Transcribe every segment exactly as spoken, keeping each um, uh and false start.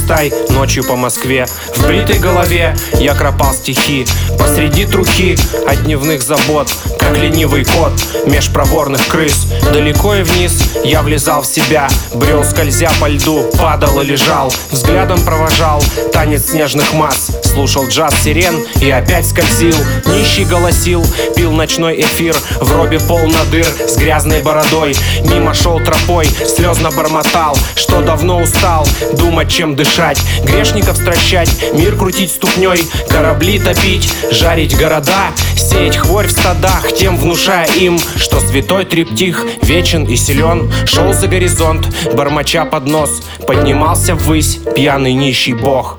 листай ночью по Москве. В бритой голове я кропал стихи посреди трухи от дневных забот, как ленивый кот меж проворных крыс. Далеко и вниз я влезал в себя, брел скользя по льду, падал и лежал, взглядом провожал танец снежных масс, слушал джаз сирен и опять скользил. Нищий голосил, пил ночной эфир, в робе полно дыр с грязной бородой. Мимо шел тропой, слезно бормотал, что давно устал думать, чем дышать, грешников стращать, мир крутить ступней, корабли топить, жарить города, сеять хворь в стадах, тем внушая им, что святой триптих вечен и силен. Шел за горизонт, бормоча под нос, поднимался ввысь пьяный нищий бог.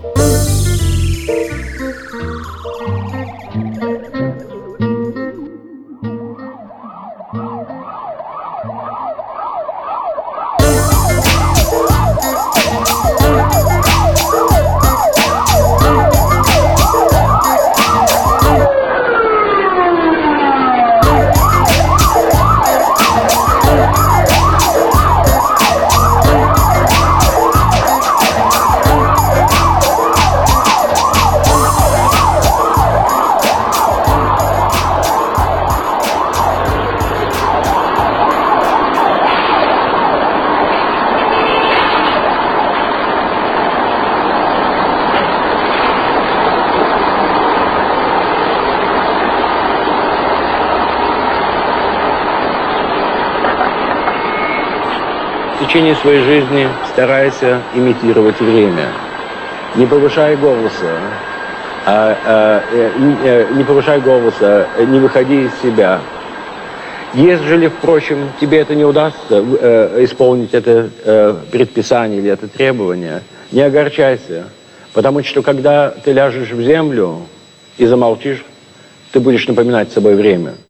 В течение своей жизни старайся имитировать время. Не повышай голоса, а, а, а, не повышай голоса, не выходи из себя. Ежели, впрочем, тебе это не удастся э, исполнить это э, предписание или это требование, не огорчайся, потому что когда ты ляжешь в землю и замолчишь, ты будешь напоминать собой время.